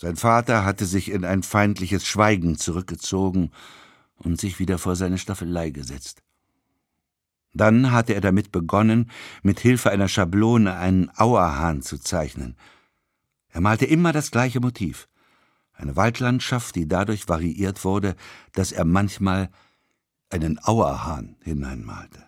Sein Vater hatte sich in ein feindliches Schweigen zurückgezogen und sich wieder vor seine Staffelei gesetzt. Dann hatte er damit begonnen, mit Hilfe einer Schablone einen Auerhahn zu zeichnen. Er malte immer das gleiche Motiv, eine Waldlandschaft, die dadurch variiert wurde, dass er manchmal einen Auerhahn hineinmalte.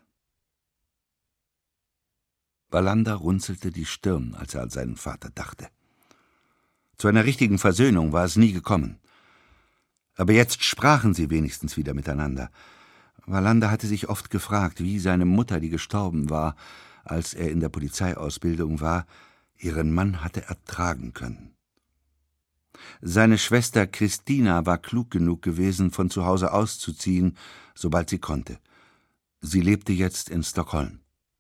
Wallander runzelte die Stirn, als er an seinen Vater dachte. Zu einer richtigen Versöhnung war es nie gekommen. Aber jetzt sprachen sie wenigstens wieder miteinander. Wallander hatte sich oft gefragt, wie seine Mutter, die gestorben war, als er in der Polizeiausbildung war, ihren Mann hatte ertragen können. Seine Schwester Christina war klug genug gewesen, von zu Hause auszuziehen, sobald sie konnte. Sie lebte jetzt in Stockholm.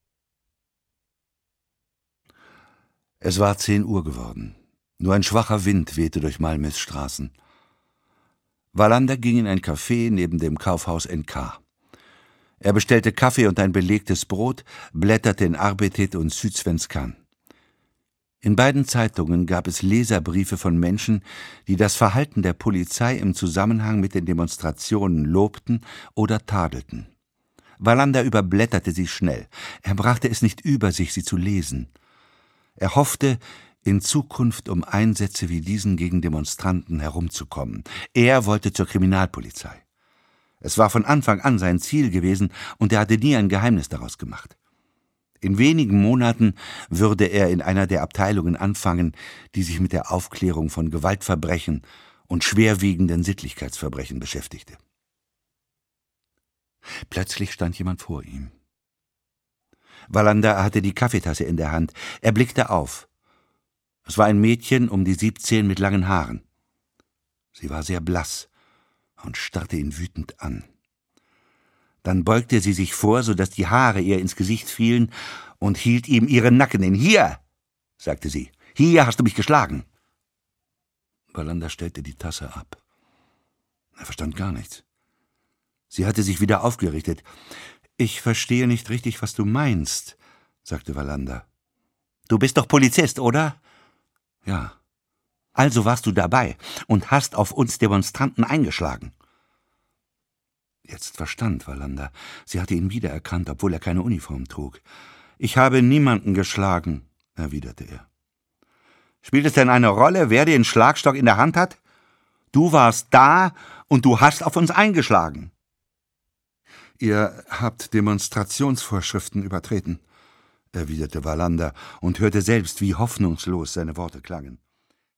Es war 10 Uhr geworden. Nur ein schwacher Wind wehte durch Malmös Straßen. Wallander ging in ein Café neben dem Kaufhaus NK. Er bestellte Kaffee und ein belegtes Brot, blätterte in Arbetet und Sydsvenskan. In beiden Zeitungen gab es Leserbriefe von Menschen, die das Verhalten der Polizei im Zusammenhang mit den Demonstrationen lobten oder tadelten. Wallander überblätterte sie schnell. Er brachte es nicht über sich, sie zu lesen. Er hoffte, in Zukunft um Einsätze wie diesen gegen Demonstranten herumzukommen. Er wollte zur Kriminalpolizei. Es war von Anfang an sein Ziel gewesen, und er hatte nie ein Geheimnis daraus gemacht. In wenigen Monaten würde er in einer der Abteilungen anfangen, die sich mit der Aufklärung von Gewaltverbrechen und schwerwiegenden Sittlichkeitsverbrechen beschäftigte. Plötzlich stand jemand vor ihm. Wallander hatte die Kaffeetasse in der Hand. Er blickte auf. Es war ein Mädchen um die 17 mit langen Haaren. Sie war sehr blass und starrte ihn wütend an. Dann beugte sie sich vor, so dass die Haare ihr ins Gesicht fielen, und hielt ihm ihren Nacken hin. »Hier«, sagte sie, »hier hast du mich geschlagen.« Wallander stellte die Tasse ab. Er verstand gar nichts. Sie hatte sich wieder aufgerichtet. »Ich verstehe nicht richtig, was du meinst«, sagte Wallander. »Du bist doch Polizist, oder?« »Ja.« »Also warst du dabei und hast auf uns Demonstranten eingeschlagen.« Jetzt verstand Wallander. Sie hatte ihn wiedererkannt, obwohl er keine Uniform trug. »Ich habe niemanden geschlagen«, erwiderte er. »Spielt es denn eine Rolle, wer den Schlagstock in der Hand hat? Du warst da und du hast auf uns eingeschlagen.« »Ihr habt Demonstrationsvorschriften übertreten«, erwiderte Wallander und hörte selbst, wie hoffnungslos seine Worte klangen.